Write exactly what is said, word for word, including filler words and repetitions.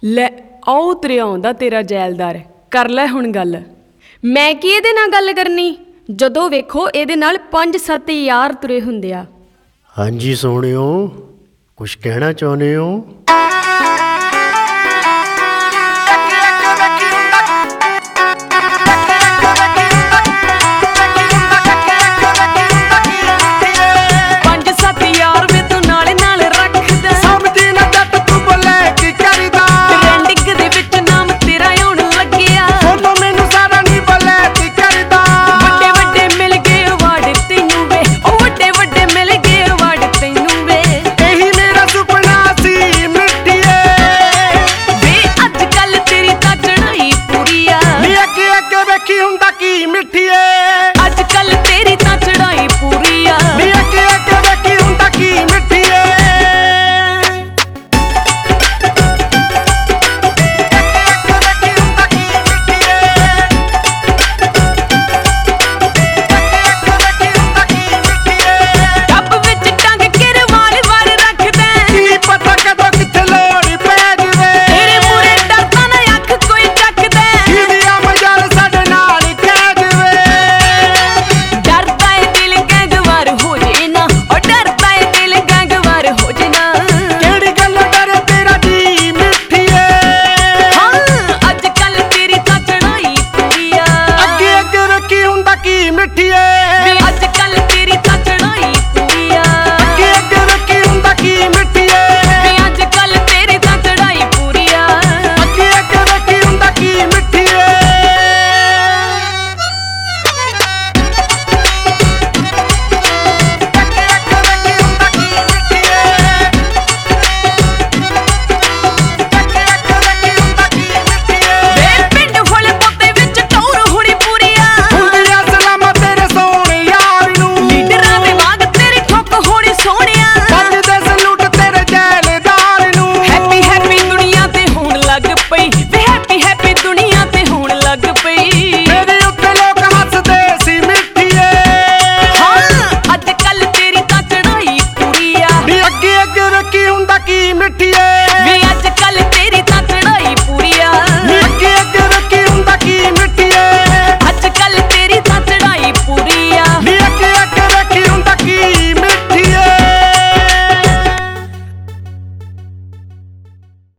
ਲੈ ਆਓ ਤੁਰਿਆ ਆਉਂਦਾ ਤੇਰਾ ਜੈਲਦਾਰ, ਕਰ ਲੈ ਹੁਣ ਗੱਲ। ਮੈਂ ਕੀ ਇਹਦੇ ਨਾਲ ਗੱਲ ਕਰਨੀ, ਜਦੋਂ ਵੇਖੋ ਇਹਦੇ ਨਾਲ ਪੰਜ ਸੱਤ ਯਾਰ ਤੁਰੇ ਹੁੰਦੇ ਆ। ਹਾਂਜੀ ਸੋਹਣਿਓ, ਕੁਛ ਕਹਿਣਾ ਚਾਹੁੰਦੇ ਹੋ?